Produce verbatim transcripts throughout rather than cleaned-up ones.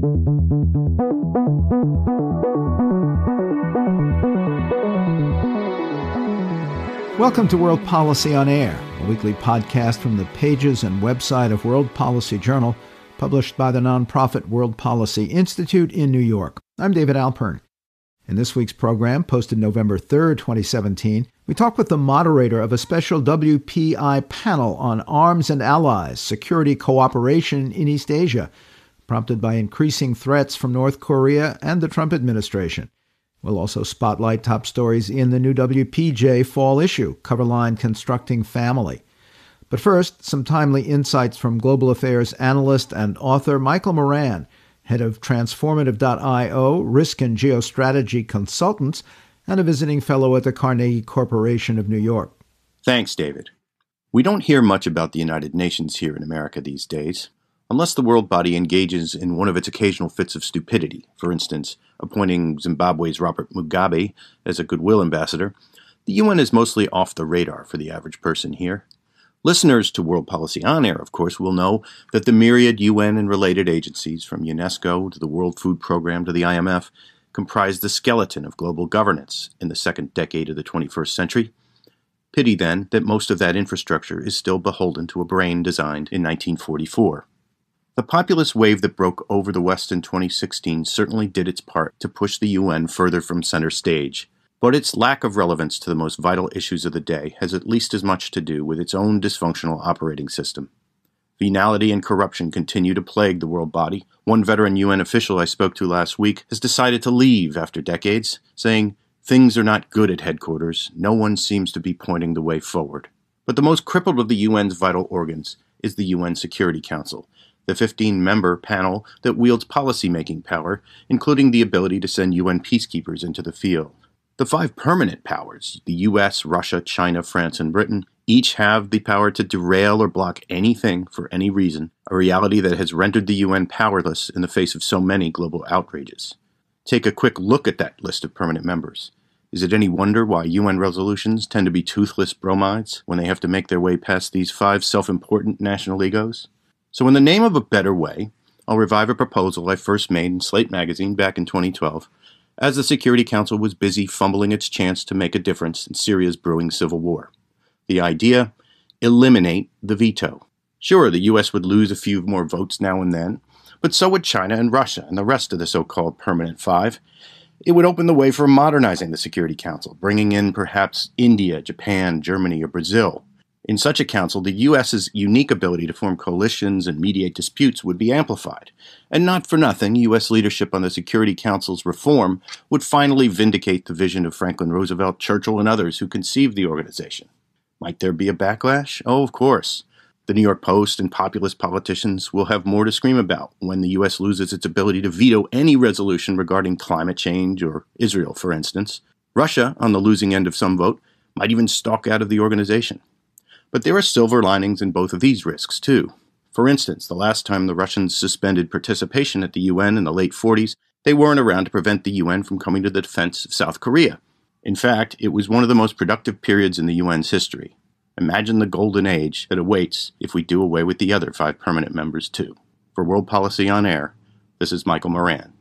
Welcome to World Policy on Air, a weekly podcast from the pages and website of World Policy Journal, published by the nonprofit World Policy Institute in New York. I'm David Alpern. In this week's program, posted November third, twenty seventeen, we talk with the moderator of a special W P I panel on arms and allies, security cooperation in East Asia, prompted by increasing threats from North Korea and the Trump administration. We'll also spotlight top stories in the new W P J fall issue, coverline Constructing Family. But first, some timely insights from global affairs analyst and author Michael Moran, head of Transformative dot io, Risk and Geostrategy Consultants, and a visiting fellow at the Carnegie Corporation of New York. Thanks, David. We don't hear much about the United Nations here in America these days, unless the world body engages in one of its occasional fits of stupidity. For instance, appointing Zimbabwe's Robert Mugabe as a goodwill ambassador. The U N is mostly off the radar for the average person here. Listeners to World Policy On Air, of course, will know that the myriad U N and related agencies, from UNESCO to the World Food Program to the I M F, comprise the skeleton of global governance in the second decade of the twenty-first century. Pity, then, that most of that infrastructure is still beholden to a brain designed in nineteen forty-four. The populist wave that broke over the West in twenty sixteen certainly did its part to push the U N further from center stage, but its lack of relevance to the most vital issues of the day has at least as much to do with its own dysfunctional operating system. Venality and corruption continue to plague the world body. One veteran U N official I spoke to last week has decided to leave after decades, saying, "Things are not good at headquarters. No one seems to be pointing the way forward." But the most crippled of the U N's vital organs is the U N Security Council, the fifteen-member panel that wields policy-making power, including the ability to send U N peacekeepers into the field. The five permanent powers, the U S, Russia, China, France, and Britain, each have the power to derail or block anything for any reason, a reality that has rendered the U N powerless in the face of so many global outrages. Take a quick look at that list of permanent members. Is it any wonder why U N resolutions tend to be toothless bromides when they have to make their way past these five self-important national egos? So in the name of a better way, I'll revive a proposal I first made in Slate magazine back in twenty twelve, as the Security Council was busy fumbling its chance to make a difference in Syria's brewing civil war. The idea? Eliminate the veto. Sure, the U S would lose a few more votes now and then, but so would China and Russia and the rest of the so-called permanent five. It would open the way for modernizing the Security Council, bringing in perhaps India, Japan, Germany, or Brazil. In such a council, the U S's unique ability to form coalitions and mediate disputes would be amplified. And not for nothing, U S leadership on the Security Council's reform would finally vindicate the vision of Franklin Roosevelt, Churchill, and others who conceived the organization. Might there be a backlash? Oh, of course. The New York Post and populist politicians will have more to scream about when the U S loses its ability to veto any resolution regarding climate change or Israel, for instance. Russia, on the losing end of some vote, might even stalk out of the organization. But there are silver linings in both of these risks, too. For instance, the last time the Russians suspended participation at the U N in the late forties, they weren't around to prevent the U N from coming to the defense of South Korea. In fact, it was one of the most productive periods in the U N's history. Imagine the golden age that awaits if we do away with the other five permanent members, too. For World Policy on Air, this is Michael Moran.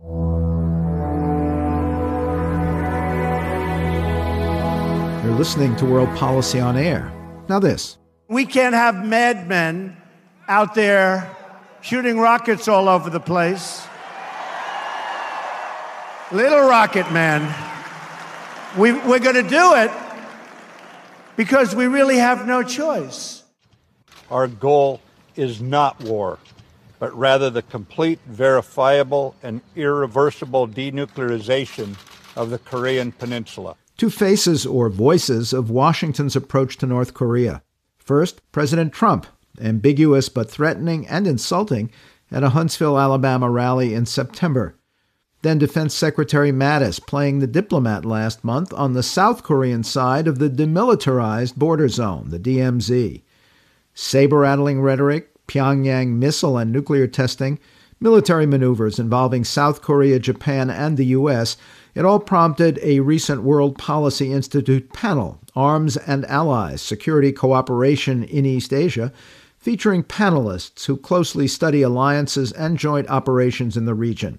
You're listening to World Policy on Air. Now this. We can't have madmen out there shooting rockets all over the place. Little rocket man. We, we're going to do it because we really have no choice. Our goal is not war, but rather the complete, verifiable, and irreversible denuclearization of the Korean Peninsula. Two faces or voices of Washington's approach to North Korea. First, President Trump, ambiguous but threatening and insulting, at a Huntsville, Alabama rally in September. Then Defense Secretary Mattis playing the diplomat last month on the South Korean side of the demilitarized border zone, the D M Z. Saber-rattling rhetoric, Pyongyang missile and nuclear testing, military maneuvers involving South Korea, Japan, and the U S, it all prompted a recent World Policy Institute panel, Arms and Allies, Security Cooperation in East Asia, featuring panelists who closely study alliances and joint operations in the region.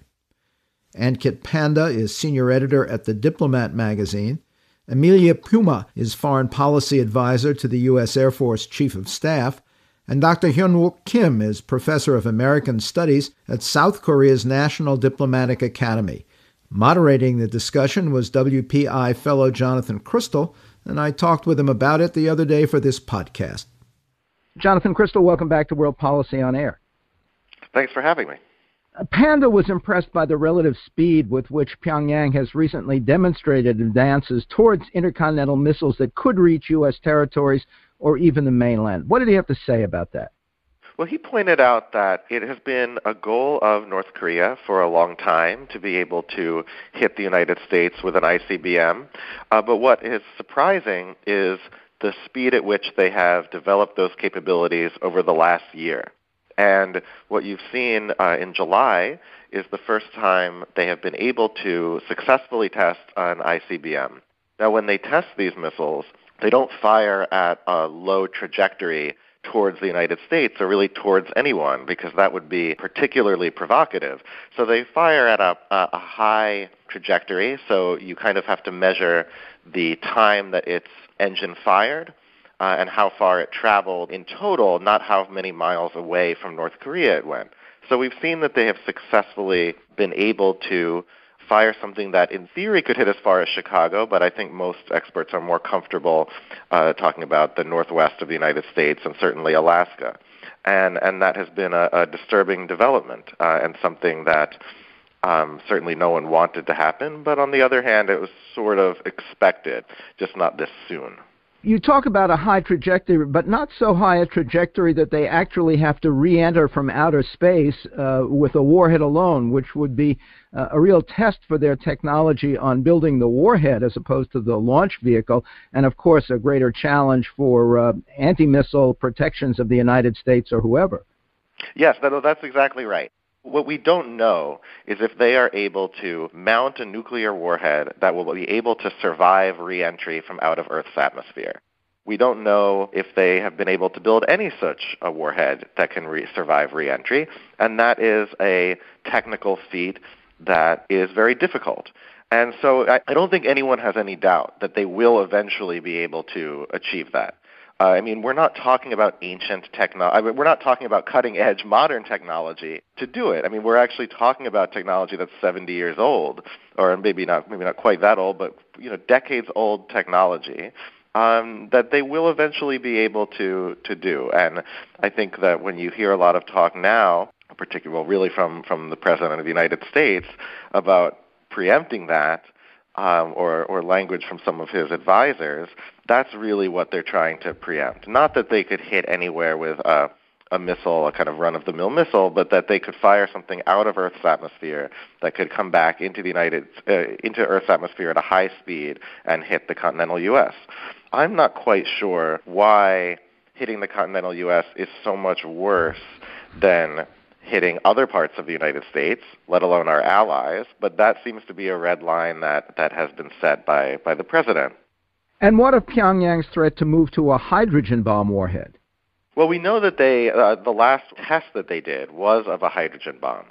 Ankit Panda is senior editor at The Diplomat magazine. Amelia Puma is foreign policy advisor to the U S Air Force Chief of Staff. And Doctor Hyun-Wook Kim is professor of American Studies at South Korea's National Diplomatic Academy. Moderating the discussion was W P I fellow Jonathan Crystal, and I talked with him about it the other day for this podcast. Jonathan Crystal, welcome back to World Policy on Air. Thanks for having me. Panda was impressed by the relative speed with which Pyongyang has recently demonstrated advances towards intercontinental missiles that could reach U S territories or even the mainland. What did he have to say about that? Well, he pointed out that it has been a goal of North Korea for a long time to be able to hit the United States with an I C B M. Uh, but what is surprising is the speed at which they have developed those capabilities over the last year. And what you've seen uh, in July is the first time they have been able to successfully test an I C B M. Now, when they test these missiles, they don't fire at a low trajectory towards the United States or really towards anyone, because that would be particularly provocative. So they fire at a, a high trajectory, so you kind of have to measure the time that its engine fired uh, and how far it traveled in total, not how many miles away from North Korea it went. So we've seen that they have successfully been able to fire something that in theory could hit as far as Chicago, but I think most experts are more comfortable uh, talking about the northwest of the United States and certainly Alaska. And and that has been a, a disturbing development uh, and something that um, certainly no one wanted to happen, but on the other hand, it was sort of expected, just not this soon. You talk about a high trajectory, but not so high a trajectory that they actually have to re-enter from outer space uh, with a warhead alone, which would be uh, a real test for their technology on building the warhead as opposed to the launch vehicle, and of course a greater challenge for uh, anti-missile protections of the United States or whoever. Yes, that, that's exactly right. What we don't know is if they are able to mount a nuclear warhead that will be able to survive re-entry from out of Earth's atmosphere. We don't know if they have been able to build any such a warhead that can re- survive re-entry, and that is a technical feat that is very difficult. And so I, I don't think anyone has any doubt that they will eventually be able to achieve that. Uh, I mean, we're not talking about ancient technology. I mean, we're not talking about cutting-edge modern technology to do it. I mean, we're actually talking about technology that's seventy years old, or maybe not, maybe not quite that old, but you know, decades-old technology um, that they will eventually be able to to do. And I think that when you hear a lot of talk now, particularly, well, really from from the President of the United States about preempting that. Um, or, or language from some of his advisors, that's really what they're trying to preempt. Not that they could hit anywhere with a, a missile, a kind of run-of-the-mill missile, but that they could fire something out of Earth's atmosphere that could come back into the United uh, into Earth's atmosphere at a high speed and hit the continental U S. I'm not quite sure why hitting the continental U S is so much worse than hitting other parts of the United States, let alone our allies, but that seems to be a red line that, that has been set by, by the president. And what of Pyongyang's threat to move to a hydrogen bomb warhead? Well, we know that they uh, the last test that they did was of a hydrogen bomb.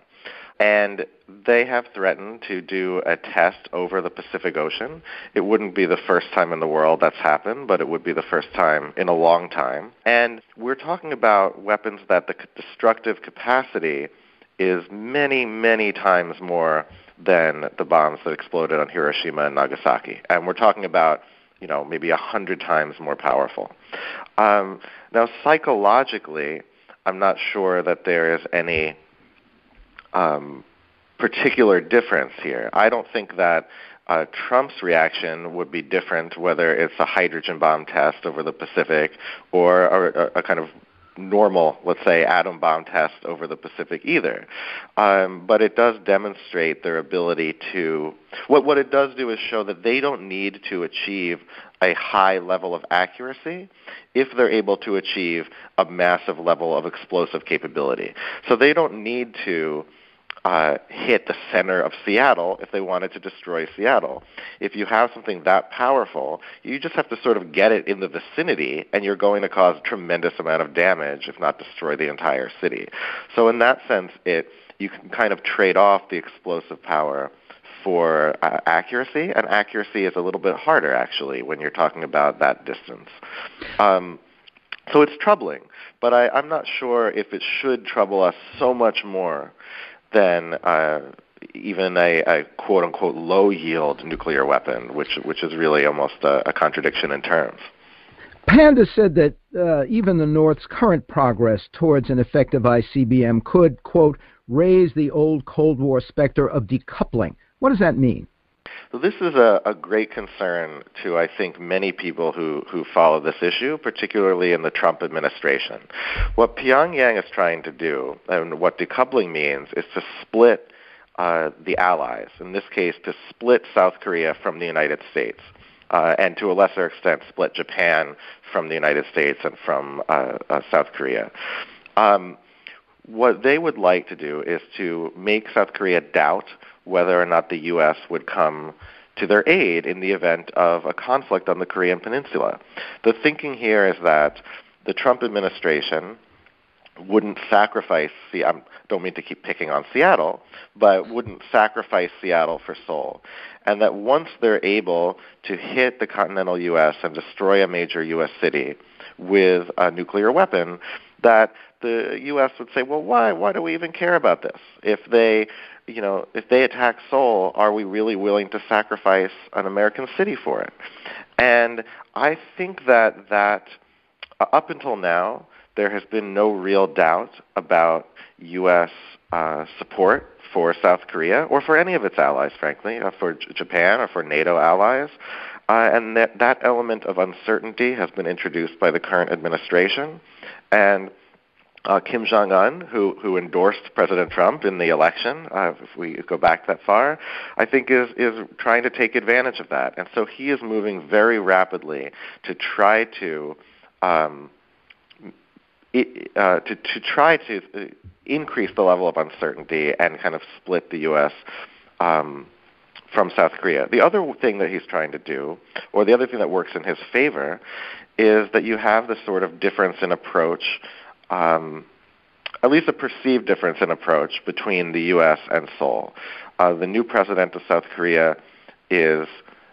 And they have threatened to do a test over the Pacific Ocean. It wouldn't be the first time in the world that's happened, but it would be the first time in a long time. And we're talking about weapons that the destructive capacity is many, many times more than the bombs that exploded on Hiroshima and Nagasaki. And we're talking about, you know, maybe a hundred times more powerful. Um, now, psychologically, I'm not sure that there is any Um, particular difference here. I don't think that uh, Trump's reaction would be different whether it's a hydrogen bomb test over the Pacific or a, a kind of normal, let's say, atom bomb test over the Pacific either. Um, but it does demonstrate their ability to, what, what it does do is show that they don't need to achieve a high level of accuracy if they're able to achieve a massive level of explosive capability. So they don't need to uh, hit the center of Seattle if they wanted to destroy Seattle. If you have something that powerful, you just have to sort of get it in the vicinity, and you're going to cause a tremendous amount of damage, if not destroy the entire city. So in that sense, it you can kind of trade off the explosive power for uh, accuracy, and accuracy is a little bit harder, actually, when you're talking about that distance. Um, so it's troubling, but I, I'm not sure if it should trouble us so much more than uh, even a, a quote-unquote low-yield nuclear weapon, which which is really almost a, a contradiction in terms. Panda said that uh, even the North's current progress towards an effective I C B M could, quote, raise the old Cold War specter of decoupling. What does that mean? So this is a, a great concern to, I think, many people who, who follow this issue, particularly in the Trump administration. What Pyongyang is trying to do, and what decoupling means, is to split uh, the allies, in this case, to split South Korea from the United States, uh, and to a lesser extent, split Japan from the United States and from uh, uh, South Korea. Um, what they would like to do is to make South Korea doubt whether or not the U S would come to their aid in the event of a conflict on the Korean Peninsula. The thinking here is that the Trump administration wouldn't sacrifice, see, I don't mean to keep picking on Seattle, but wouldn't sacrifice Seattle for Seoul. And that once they're able to hit the continental U S and destroy a major U S city with a nuclear weapon, that the U S would say, well, why? Why do we even care about this? If they, you know, if they attack Seoul, are we really willing to sacrifice an American city for it? And I think that that uh, up until now, there has been no real doubt about U S uh, support for South Korea or for any of its allies, frankly, uh, for J- Japan or for NATO allies. Uh, and that, that element of uncertainty has been introduced by the current administration. And Uh, Kim Jong-un, who, who endorsed President Trump in the election, uh, if we go back that far, I think is, is trying to take advantage of that. And so he is moving very rapidly to try to um, it, uh, to, to try to increase the level of uncertainty and kind of split the U S um, from South Korea. The other thing that he's trying to do, or the other thing that works in his favor, is that you have this sort of difference in approach, Um, at least a perceived difference in approach between the U S and Seoul. Uh, the new president of South Korea is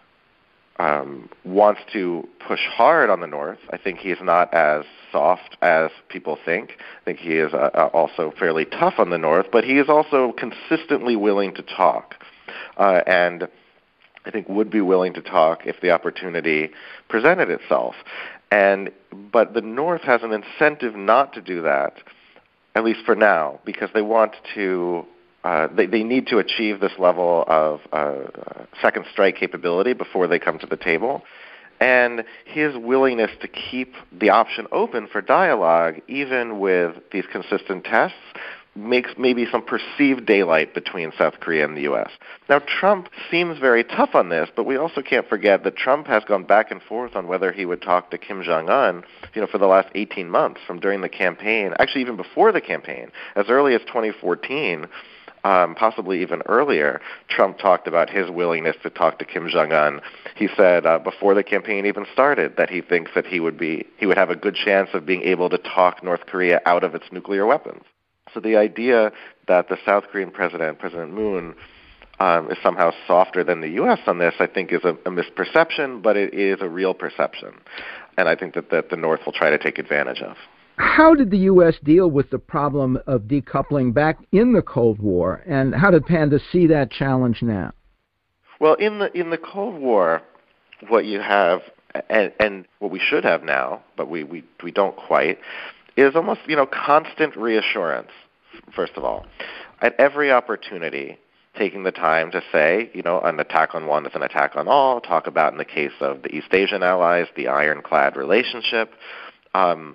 um, wants to push hard on the North. I think he's not as soft as people think. I think he is uh, also fairly tough on the North, but he is also consistently willing to talk. Uh, and I think would be willing to talk if the opportunity presented itself. And but the North has an incentive not to do that, at least for now, because they want to, uh, they, they need to achieve this level of uh, second strike capability before they come to the table. And his willingness to keep the option open for dialogue, even with these consistent tests, makes maybe some perceived daylight between South Korea and the U S. Now, Trump seems very tough on this, but we also can't forget that Trump has gone back and forth on whether he would talk to Kim Jong-un, you know, for the last eighteen months, from during the campaign, actually even before the campaign. As early as twenty fourteen, um, possibly even earlier, Trump talked about his willingness to talk to Kim Jong-un. He said uh, before the campaign even started that he thinks that he would be, he would have a good chance of being able to talk North Korea out of its nuclear weapons. So the idea that the South Korean president, President Moon, um, is somehow softer than the U S on this, I think is a, a misperception, but it is a real perception. And I think that, that the North will try to take advantage of. How did the U S deal with the problem of decoupling back in the Cold War, and how did Panda see that challenge now? Well, in the in the Cold War, what you have, and, and what we should have now, but we, we, we don't quite, is almost, you know, constant reassurance, first of all. At every opportunity, taking the time to say, you know, an attack on one is an attack on all, talk about, in the case of the East Asian allies, the ironclad relationship, um,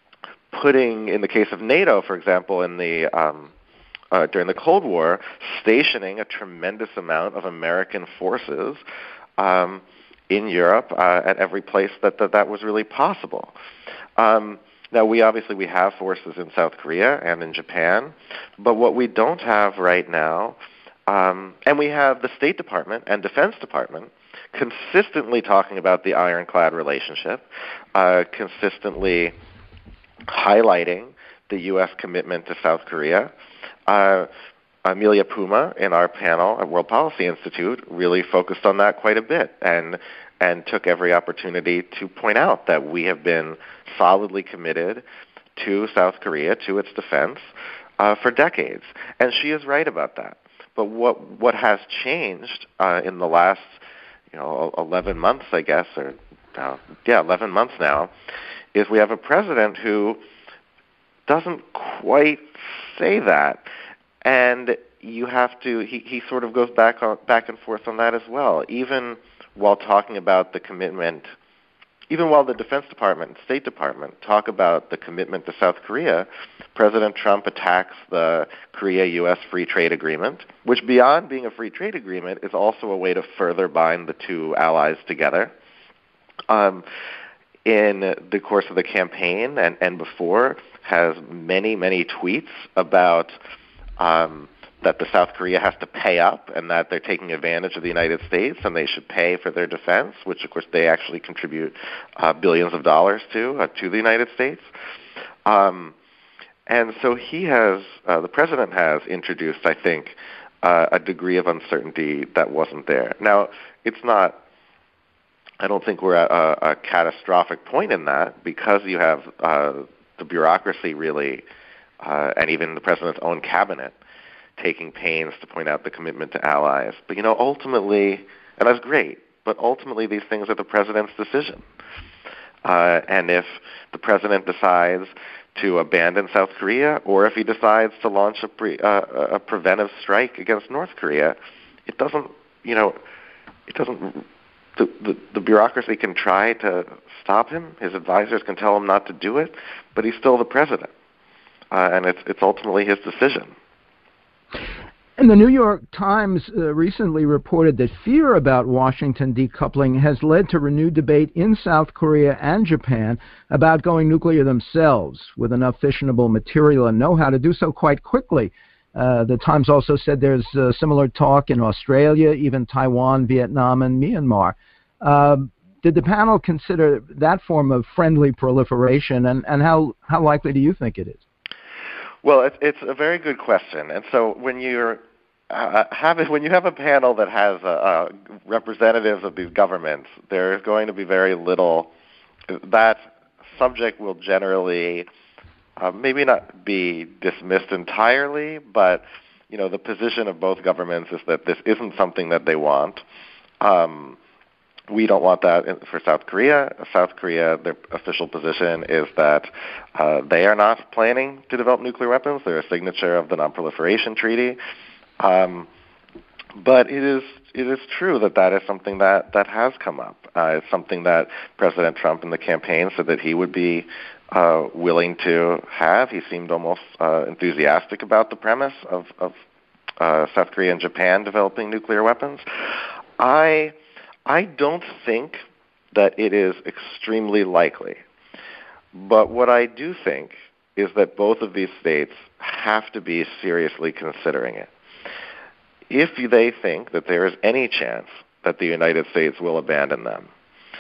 putting, in the case of NATO, for example, in the um, uh, during the Cold War, stationing a tremendous amount of American forces um, in Europe uh, at every place that, that that was really possible. Um, Now, we obviously we have forces in South Korea and in Japan, but what we don't have right now, um, and we have the State Department and Defense Department consistently talking about the ironclad relationship, uh, consistently highlighting the U S commitment to South Korea. Uh, Amelia Puma in our panel at World Policy Institute really focused on that quite a bit and and took every opportunity to point out that we have been solidly committed to South Korea, to its defense, uh, for decades. And she is right about that. But what what has changed uh, in the last, you know, eleven months, I guess, or uh, yeah, eleven months now, is we have a president who doesn't quite say that. And you have to, he, he sort of goes back on, back and forth on that as well. Even while talking about the commitment, even while the Defense Department and State Department talk about the commitment to South Korea, President Trump attacks the Korea-U S Free Trade Agreement, which beyond being a free trade agreement is also a way to further bind the two allies together. Um, in the course of the campaign and, and before, has many, many tweets about Um, that the South Korea has to pay up and that they're taking advantage of the United States and they should pay for their defense, which, of course, they actually contribute uh, billions of dollars to, uh, to the United States. Um, and so he has, uh, the president has introduced, I think, uh, a degree of uncertainty that wasn't there. Now, it's not, I don't think we're at a, a catastrophic point in that because you have uh, the bureaucracy really Uh, and even the president's own cabinet taking pains to point out the commitment to allies. But, you know, ultimately, and that's great, but ultimately these things are the president's decision. Uh, and if the president decides to abandon South Korea, or if he decides to launch a, pre, uh, a preventive strike against North Korea, it doesn't, you know, it doesn't, the, the, the bureaucracy can try to stop him. His advisors can tell him not to do it, but he's still the president. Uh, and it's it's ultimately his decision. And the New York Times uh, recently reported that fear about Washington decoupling has led to renewed debate in South Korea and Japan about going nuclear themselves with enough fissionable material and know-how to do so quite quickly. Uh, the Times also said there's uh, similar talk in Australia, even Taiwan, Vietnam, and Myanmar. Uh, did the panel consider that form of friendly proliferation, and, and how, how likely do you think it is? Well, it's, it's a very good question, and so when you're uh, have when you have a panel that has uh, uh, representatives of these governments, there's going to be very little. That subject will generally uh, maybe not be dismissed entirely, but you know the position of both governments is that this isn't something that they want. Um, We don't want that for South Korea. South Korea, their official position is that uh, they are not planning to develop nuclear weapons. They're a signature of the Non-Proliferation Treaty. Um, but it is it is true that that is something that, that has come up. Uh, it's something that President Trump in the campaign said that he would be uh, willing to have. He seemed almost uh, enthusiastic about the premise of, of uh, South Korea and Japan developing nuclear weapons. I... I don't think that it is extremely likely. But what I do think is that both of these states have to be seriously considering it. If they think that there is any chance that the United States will abandon them,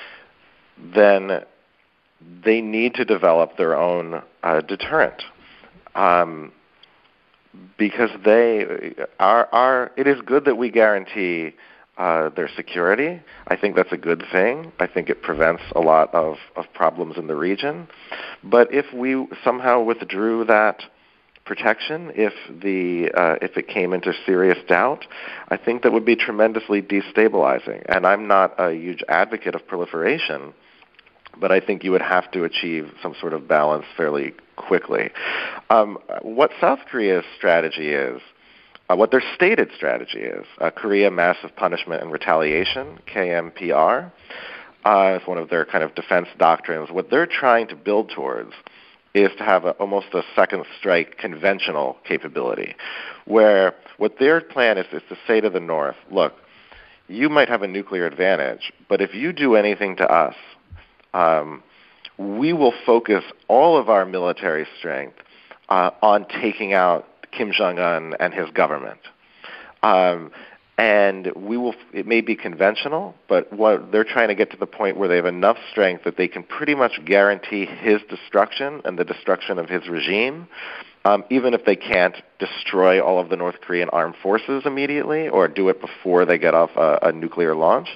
then they need to develop their own uh, deterrent. Um, because they are, are, it is good that we guarantee Uh, their security. I think that's a good thing. I think it prevents a lot of, of problems in the region. But if we somehow withdrew that protection, if the uh, if it came into serious doubt, I think that would be tremendously destabilizing. And I'm not a huge advocate of proliferation, but I think you would have to achieve some sort of balance fairly quickly. Um, what South Korea's strategy is, Uh, what their stated strategy is, uh, Korea Massive Punishment and Retaliation, K M P R, uh, is one of their kind of defense doctrines. What they're trying to build towards is to have a, almost a second strike conventional capability, where what their plan is is to say to the North, look, you might have a nuclear advantage, but if you do anything to us, um, we will focus all of our military strength uh, on taking out Kim Jong-un and his government. Um, and we will. It may be conventional, but what they're trying to get to the point where they have enough strength that they can pretty much guarantee his destruction and the destruction of his regime, um, even if they can't destroy all of the North Korean armed forces immediately or do it before they get off a, a nuclear launch.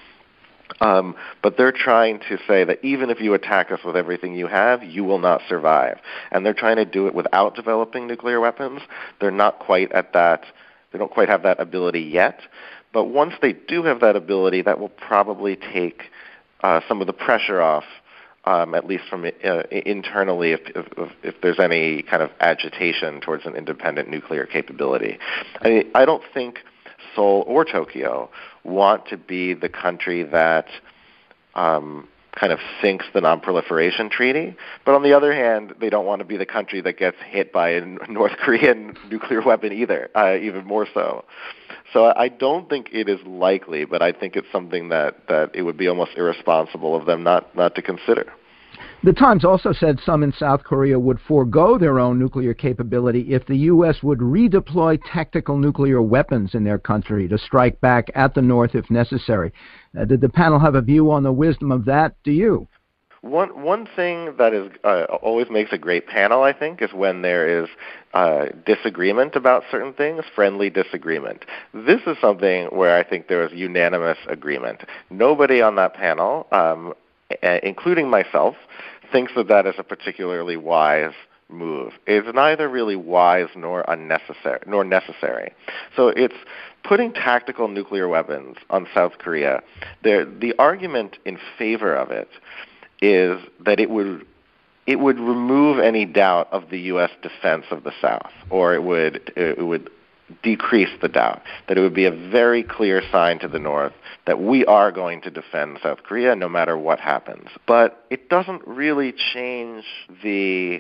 Um, but they're trying to say that even if you attack us with everything you have, you will not survive. And they're trying to do it without developing nuclear weapons. They're not quite at that. They don't quite have that ability yet. But once they do have that ability, that will probably take uh, some of the pressure off, um, at least from uh, internally, if, if, if there's any kind of agitation towards an independent nuclear capability. I mean, I don't think Seoul or Tokyo want to be the country that um, kind of sinks the non-proliferation treaty. But on the other hand, they don't want to be the country that gets hit by a North Korean nuclear weapon either, uh, even more so. So I don't think it is likely, but I think it's something that, that it would be almost irresponsible of them not, not to consider. The Times also said some in South Korea would forego their own nuclear capability if the U S would redeploy tactical nuclear weapons in their country to strike back at the North if necessary. Uh, did the panel have a view on the wisdom of that? Do you? One one thing that is uh, always makes a great panel, I think, is when there is uh, disagreement about certain things, friendly disagreement. This is something where I think there was unanimous agreement. Nobody on that panel, um, including myself, thinks that that is a particularly wise move. It's neither really wise nor unnecessary, nor necessary. So it's putting tactical nuclear weapons on South Korea. There, the argument in favor of it is that it would it would remove any doubt of the U S defense of the South, or it would it would decrease the doubt, that it would be a very clear sign to the North that we are going to defend South Korea no matter what happens. But it doesn't really change the...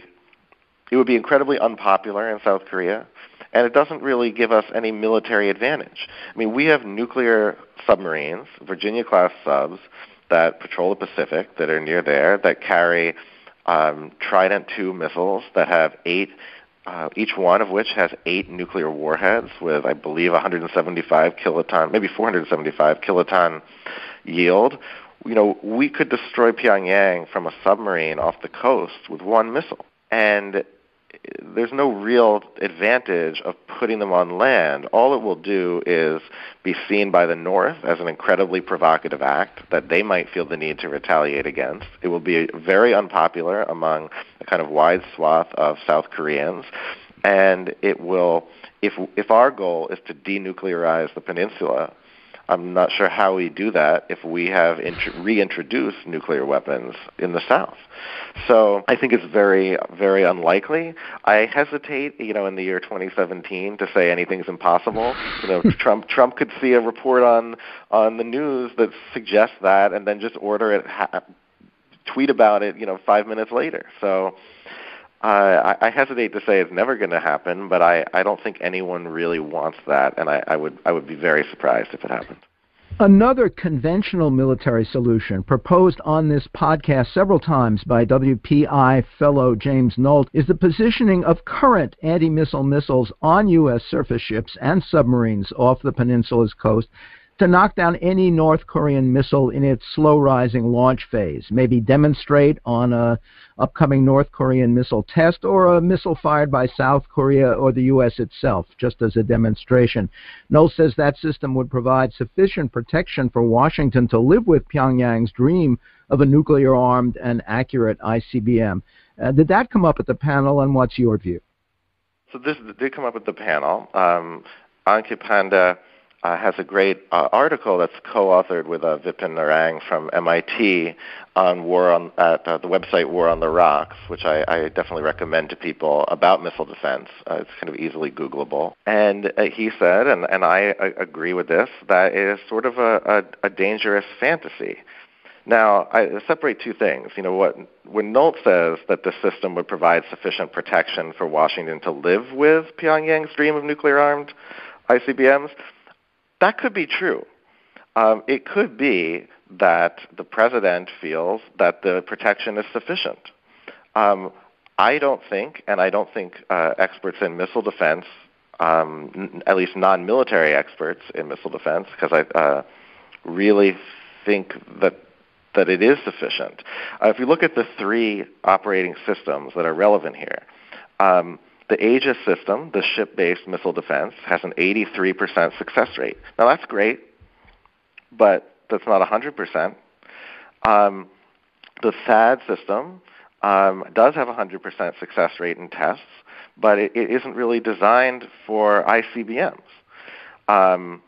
It would be incredibly unpopular in South Korea, and it doesn't really give us any military advantage. I mean, we have nuclear submarines, Virginia-class subs, that patrol the Pacific, that are near there, that carry um, Trident two missiles that have eight Uh, each one of which has eight nuclear warheads with, I believe, one hundred seventy-five kiloton, maybe four hundred seventy-five kiloton yield. You know, we could destroy Pyongyang from a submarine off the coast with one missile. And there's no real advantage of putting them on land. All it will do is be seen by the North as an incredibly provocative act that they might feel the need to retaliate against. It will be very unpopular among a kind of wide swath of South Koreans. And it will, if if our goal is to denuclearize the peninsula, I'm not sure how we do that if we have int- reintroduced nuclear weapons in the South. So I think it's very, very unlikely. I hesitate, you know, in the year twenty seventeen to say anything's impossible. You know, Trump Trump could see a report on on the news that suggests that, and then just order it, ha- tweet about it, you know, five minutes later. So. Uh, I, I hesitate to say it's never going to happen, but I, I don't think anyone really wants that, and I, I would I would be very surprised if it happened. Another conventional military solution proposed on this podcast several times by W P I fellow James Nolt is the positioning of current anti-missile missiles on U S surface ships and submarines off the peninsula's coast to knock down any North Korean missile in its slow-rising launch phase, maybe demonstrate on a upcoming North Korean missile test or a missile fired by South Korea or the U S itself, just as a demonstration. Noel says that system would provide sufficient protection for Washington to live with Pyongyang's dream of a nuclear-armed and accurate I C B M. Uh, did that come up at the panel, and what's your view? So this did come up at the panel. Um, Ankit Panda Uh, has a great uh, article that's co-authored with uh, Vipin Narang from M I T on war on at uh, the website War on the Rocks, which I, I definitely recommend to people about missile defense. Uh, it's kind of easily Googleable. And uh, he said, and, and I, I agree with this, that it is sort of a, a, a dangerous fantasy. Now, I separate two things. You know, what when Nolt says that the system would provide sufficient protection for Washington to live with Pyongyang's dream of nuclear-armed I C B Ms, that could be true. Um, it could be that the president feels that the protection is sufficient. Um, I don't think, and I don't think uh, experts in missile defense, um, n- at least non-military experts in missile defense, because I uh, really think that that it is sufficient. Uh, if you look at the three operating systems that are relevant here, um, the Aegis system, the ship-based missile defense, has an eighty-three percent success rate. Now, that's great, but that's not one hundred percent. Um, the THAAD system um, does have a one hundred percent success rate in tests, but it, it isn't really designed for I C B Ms. Um,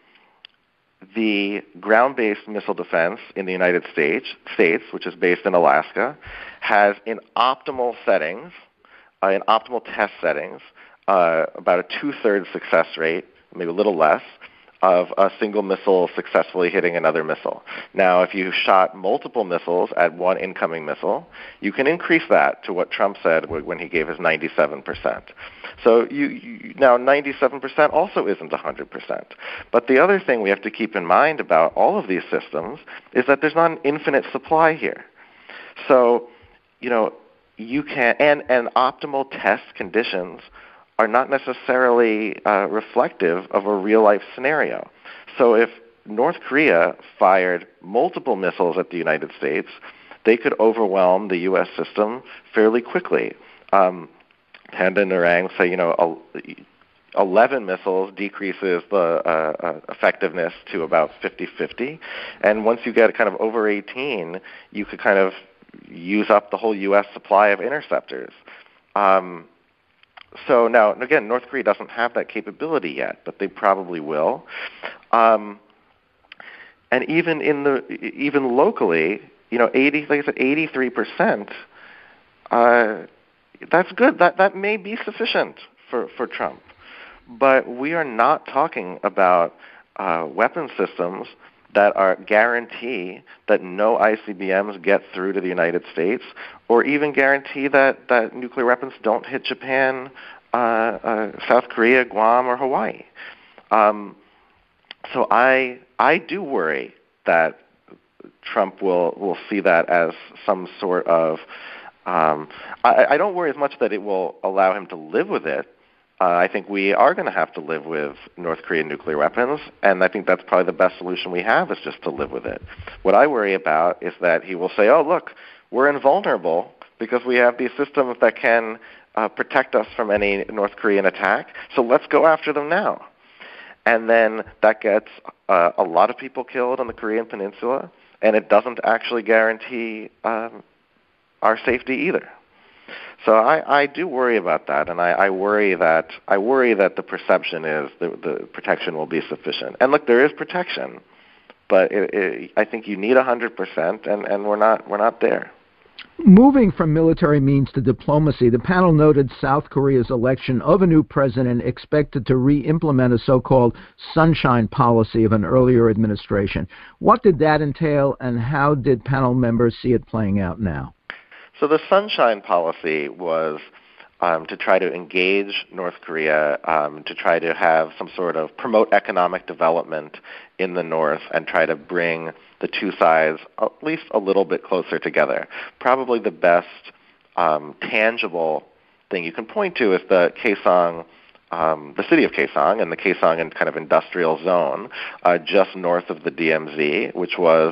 the ground-based missile defense in the United States, States, which is based in Alaska, has in optimal settings, uh, in optimal test settings, uh, about a two-thirds success rate, maybe a little less, of a single missile successfully hitting another missile. Now, if you shot multiple missiles at one incoming missile, you can increase that to what Trump said when he gave his ninety-seven percent. So you, you, now ninety-seven percent also isn't one hundred percent. But the other thing we have to keep in mind about all of these systems is that there's not an infinite supply here. So, you know, you can, and, and optimal test conditions are not necessarily uh, reflective of a real-life scenario. So if North Korea fired multiple missiles at the United States, they could overwhelm the U S system fairly quickly. Um, Panda and Narang say, you know, eleven missiles decreases the uh, uh, effectiveness to about fifty-fifty. And once you get kind of over eighteen, you could kind of use up the whole U S supply of interceptors. Um, So now, again, North Korea doesn't have that capability yet, but they probably will. Um, and even in the even locally, you know, eighty, like I said, eighty-three percent. Uh, that's good. That that may be sufficient for, for Trump, but we are not talking about uh, weapon systems that are guarantee that no I C B Ms get through to the United States, or even guarantee that, that nuclear weapons don't hit Japan, uh, uh, South Korea, Guam, or Hawaii. Um, so I I do worry that Trump will, will see that as some sort of um, I, I don't worry as much that it will allow him to live with it. Uh, I think we are going to have to live with North Korean nuclear weapons, and I think that's probably the best solution we have is just to live with it. What I worry about is that he will say, oh, look, we're invulnerable because we have these systems that can uh, protect us from any North Korean attack, so let's go after them now. And then that gets uh, a lot of people killed on the Korean Peninsula, and it doesn't actually guarantee um, our safety either. So I, I do worry about that, and I, I worry that I worry that the perception is the, the protection will be sufficient. And look, there is protection, but it, it, I think you need a hundred percent, and and we're not we're not there. Moving from military means to diplomacy, the panel noted South Korea's election of a new president expected to re-implement a so-called sunshine policy of an earlier administration. What did that entail, and how did panel members see it playing out now? So the sunshine policy was um, to try to engage North Korea, um, to try to have some sort of promote economic development in the North and try to bring the two sides at least a little bit closer together. Probably the best um, tangible thing you can point to is the Kaesong, um, the city of Kaesong and the Kaesong and kind of industrial zone uh, just north of the D M Z, which was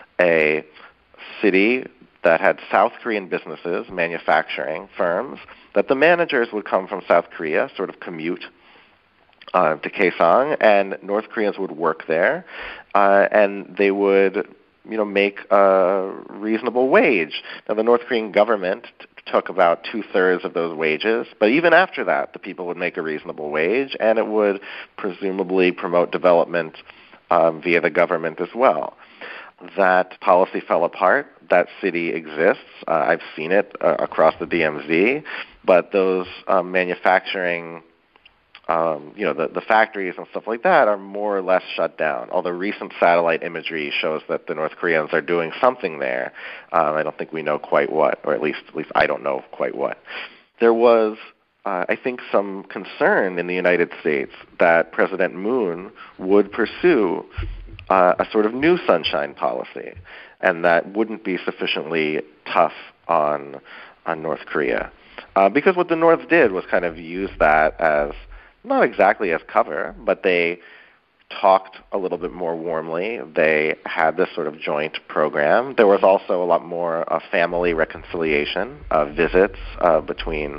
a city that had South Korean businesses, manufacturing firms, that the managers would come from South Korea, sort of commute uh, to Kaesong, and North Koreans would work there, uh, and they would, you know, make a reasonable wage. Now, the North Korean government t- took about two-thirds of those wages, but even after that, the people would make a reasonable wage, and it would presumably promote development um, via the government as well. That policy fell apart. That city exists. Uh, I've seen it uh, across the D M Z, but those um, manufacturing, um, you know, the, the factories and stuff like that are more or less shut down. Although recent satellite imagery shows that the North Koreans are doing something there. Um, I don't think we know quite what, or at least, at least I don't know quite what. There was, uh, I think, some concern in the United States that President Moon would pursue uh, a sort of new sunshine policy, and that wouldn't be sufficiently tough on on North Korea. Uh, because what the North did was kind of use that as, not exactly as cover, but they talked a little bit more warmly. They had this sort of joint program. There was also a lot more uh, family reconciliation, uh, visits uh, between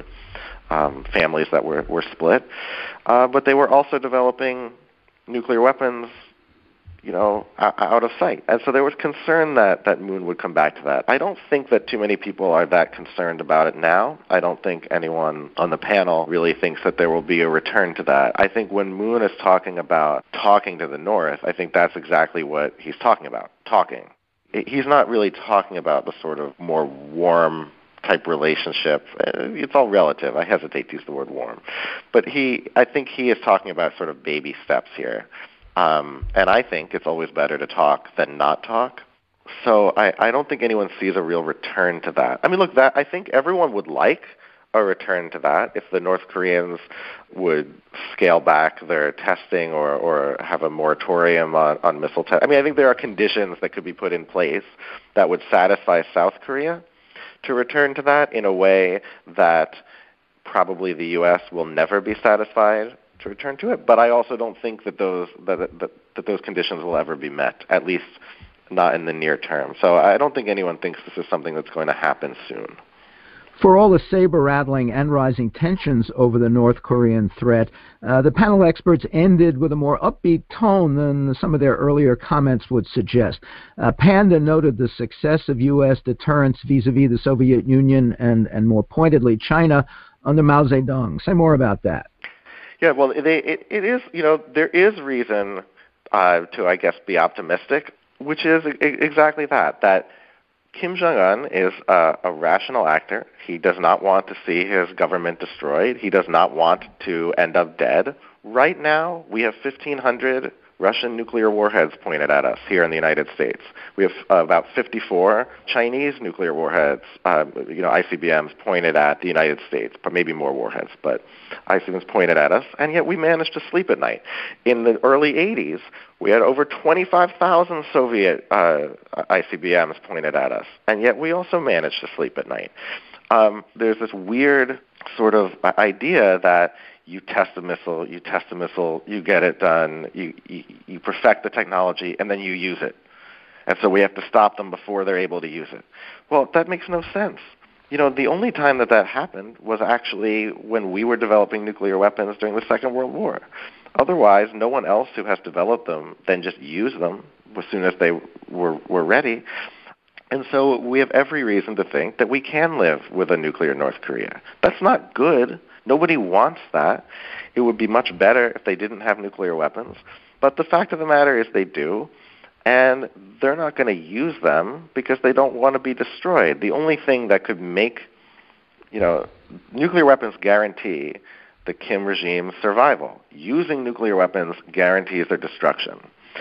um, families that were, were split. Uh, but they were also developing nuclear weapons, you know, out of sight. And so there was concern that, that Moon would come back to that. I don't think that too many people are that concerned about it now. I don't think anyone on the panel really thinks that there will be a return to that. I think when Moon is talking about talking to the North, I think that's exactly what he's talking about, talking. He's not really talking about the sort of more warm type relationship. It's all relative. I hesitate to use the word warm. But he, I think he is talking about sort of baby steps here. Um, and I think it's always better to talk than not talk. So I, I don't think anyone sees a real return to that. I mean, look, that I think everyone would like a return to that if the North Koreans would scale back their testing or, or have a moratorium on, on missile tests. I mean, I think there are conditions that could be put in place that would satisfy South Korea to return to that in a way that probably the U S will never be satisfied to return to it. But I also don't think that those that, that that those conditions will ever be met, at least not in the near term. So I don't think anyone thinks this is something that's going to happen soon. For all the saber-rattling and rising tensions over the North Korean threat, uh, the panel experts ended with a more upbeat tone than some of their earlier comments would suggest. Uh, Panda noted the success of U S deterrence vis-a-vis the Soviet Union and, and more pointedly, China under Mao Zedong. Say more about that. Yeah, well, it, it, it is, you know, there is reason uh, to, I guess, be optimistic, which is exactly that, that Kim Jong-un is a, a rational actor. He does not want to see his government destroyed. He does not want to end up dead. Right now, we have fifteen hundred Russian nuclear warheads pointed at us here in the United States. We have uh, about fifty-four Chinese nuclear warheads, uh, you know, I C B Ms pointed at the United States, but maybe more warheads, but I C B Ms pointed at us, and yet we managed to sleep at night. In the early eighties, we had over twenty-five thousand Soviet uh, I C B Ms pointed at us, and yet we also managed to sleep at night. Um, there's this weird sort of idea that you test a missile, you test a missile, you get it done, you, you, you perfect the technology, and then you use it. And so we have to stop them before they're able to use it. Well, that makes no sense. You know, the only time that that happened was actually when we were developing nuclear weapons during the Second World War. Otherwise, no one else who has developed them then just use them as soon as they were, were ready. And so we have every reason to think that we can live with a nuclear North Korea. That's not good. Nobody wants that. It would be much better if they didn't have nuclear weapons. But the fact of the matter is they do, and they're not going to use them because they don't want to be destroyed. The only thing that could make, you know, nuclear weapons guarantee the Kim regime's survival. Using nuclear weapons guarantees their destruction.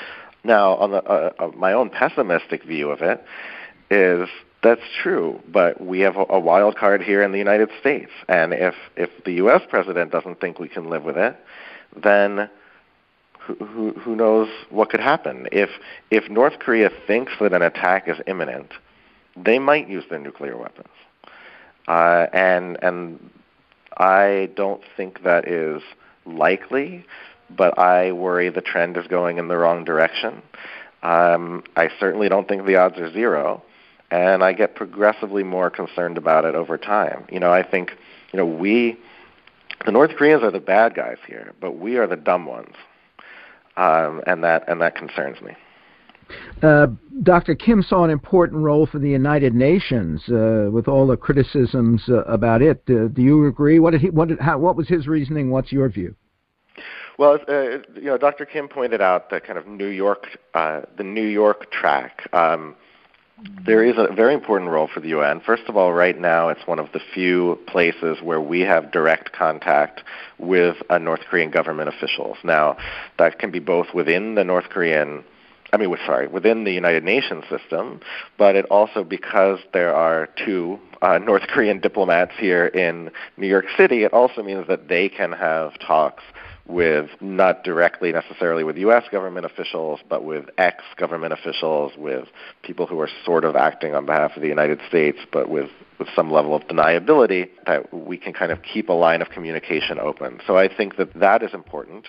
Now, on the, uh, uh, my own pessimistic view of it is that's true, but we have a, a wild card here in the United States. And if, if the U S president doesn't think we can live with it, then who, who, who knows what could happen? If, if North Korea thinks that an attack is imminent, they might use their nuclear weapons. Uh, and, and I don't think that is likely, but I worry the trend is going in the wrong direction. Um, I certainly don't think the odds are zero. And I get progressively more concerned about it over time. You know, I think, you know, we, the North Koreans are the bad guys here, but we are the dumb ones, um, and that and that concerns me. Uh, Doctor Kim saw an important role for the United Nations uh, with all the criticisms uh, about it. Uh, do you agree? What did he? What did? How, what was his reasoning? What's your view? Well, uh, you know, Doctor Kim pointed out the kind of New York, uh, the New York track. Um, There is a very important role for the U N. First of all, right now, it's one of the few places where we have direct contact with uh, North Korean government officials. Now, that can be both within the North Korean, I mean, sorry, within the United Nations system, but it also, because there are two uh, North Korean diplomats here in New York City, it also means that they can have talks with not directly necessarily with U S government officials, but with ex-government officials, with people who are sort of acting on behalf of the United States, but with, with some level of deniability, that we can kind of keep a line of communication open. So I think that that is important.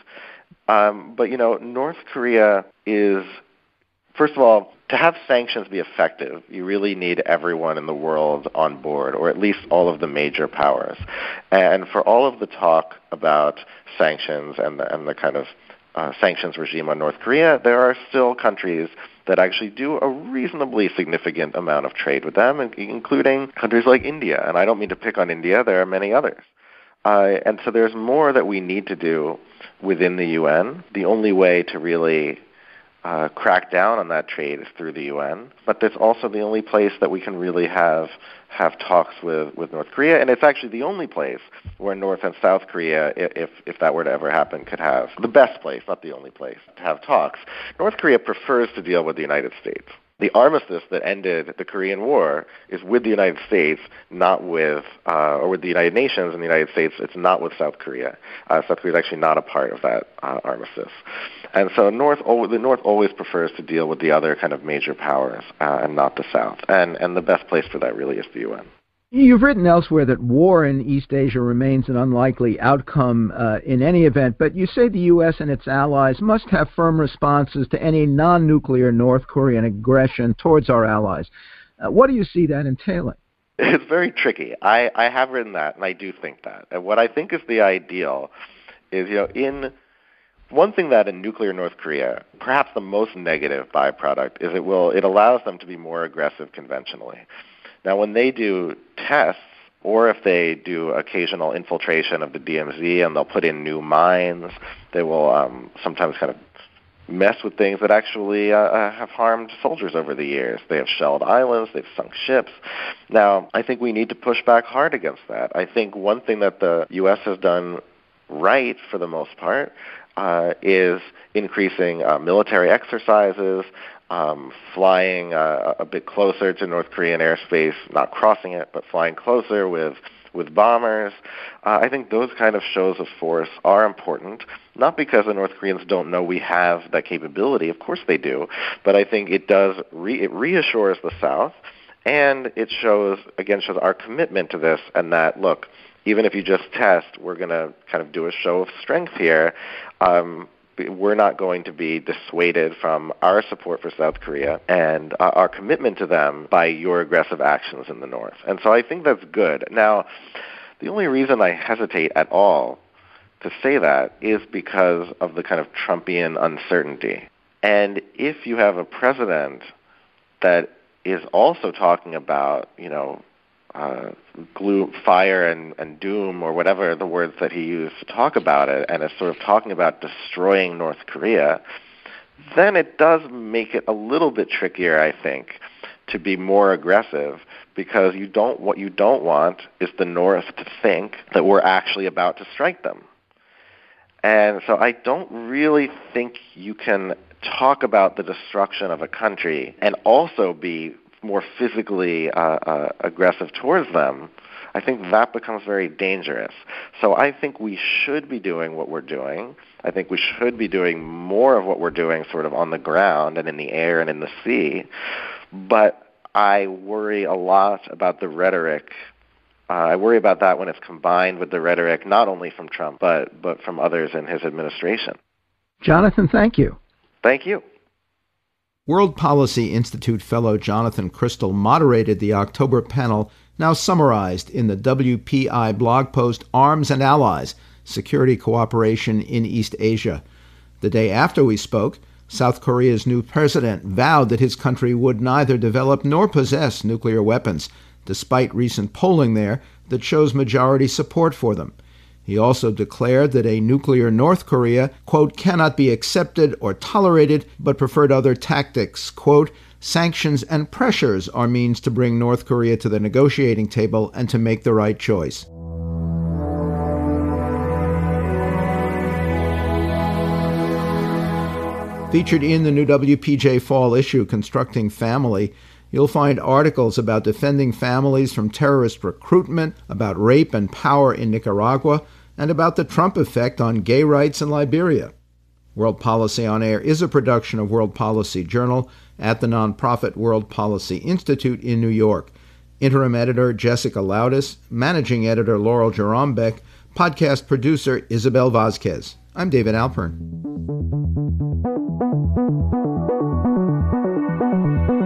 Um, but, you know, North Korea is, first of all, to have sanctions be effective, you really need everyone in the world on board, or at least all of the major powers. And for all of the talk about sanctions and the, and the kind of uh, sanctions regime on North Korea, there are still countries that actually do a reasonably significant amount of trade with them, including countries like India. And I don't mean to pick on India. There are many others. Uh, and so there's more that we need to do within the U N. The only way to really Uh, crack down on that trade is through the U N, but that's also the only place that we can really have have talks with, with North Korea, and it's actually the only place where North and South Korea, if if that were to ever happen, could have the best place, not the only place, to have talks. North Korea prefers to deal with the United States. The armistice that ended the Korean War is with the United States, not with, uh, or with the United Nations and the United States. It's not with South Korea. Uh, South Korea is actually not a part of that uh, armistice. And so North, the North always prefers to deal with the other kind of major powers uh, and not the South. And, and the best place for that really is the U N. You've written elsewhere that war in East Asia remains an unlikely outcome uh, in any event, but you say the U S and its allies must have firm responses to any non-nuclear North Korean aggression towards our allies. Uh, what do you see that entailing? It's very tricky. I, I have written that, and I do think that. And what I think is the ideal is, you know, in one thing that in nuclear North Korea, perhaps the most negative byproduct, is it will it allows them to be more aggressive conventionally. Now, when they do tests, or if they do occasional infiltration of the D M Z and they'll put in new mines, they will um, sometimes kind of mess with things that actually uh, have harmed soldiers over the years. They have shelled islands, they've sunk ships. Now, I think we need to push back hard against that. I think one thing that the U S has done right, for the most part, uh, is increasing uh, military exercises, Um, flying uh, a bit closer to North Korean airspace, not crossing it, but flying closer with with bombers. Uh, I think those kind of shows of force are important, not because the North Koreans don't know we have that capability. Of course they do. But I think it does, re- it reassures the South, and it shows, again, shows our commitment to this, and that, look, even if you just test, we're going to kind of do a show of strength here. Um, We're not going to be dissuaded from our support for South Korea and uh, our commitment to them by your aggressive actions in the North. And so I think that's good. Now, the only reason I hesitate at all to say that is because of the kind of Trumpian uncertainty. And if you have a president that is also talking about, you know, Uh, glue, fire, and, and doom, or whatever the words that he used to talk about it, and is sort of talking about destroying North Korea, then it does make it a little bit trickier, I think, to be more aggressive, because you don't what you don't want is the North to think that we're actually about to strike them. And so I don't really think you can talk about the destruction of a country and also be more physically uh, uh, aggressive towards them. I think that becomes very dangerous. So I think we should be doing what we're doing. I think we should be doing more of what we're doing sort of on the ground and in the air and in the sea. But I worry a lot about the rhetoric. Uh, I worry about that when it's combined with the rhetoric not only from Trump, but, but from others in his administration. Jonathan, thank you. Thank you. World Policy Institute fellow Jonathan Krystal moderated the October panel, now summarized in the W P I blog post Arms and Allies, Security Cooperation in East Asia. The day after we spoke, South Korea's new president vowed that his country would neither develop nor possess nuclear weapons, despite recent polling there that shows majority support for them. He also declared that a nuclear North Korea, quote, cannot be accepted or tolerated, but preferred other tactics. Quote, sanctions and pressures are means to bring North Korea to the negotiating table and to make the right choice. Featured in the new W P J fall issue, Constructing Family, you'll find articles about defending families from terrorist recruitment, about rape and power in Nicaragua, and about the Trump effect on gay rights in Liberia. World Policy on Air is a production of World Policy Journal at the nonprofit World Policy Institute in New York. Interim editor Jessica Loudis, managing editor Laurel Jarombeck, podcast producer Isabel Vazquez. I'm David Alpern.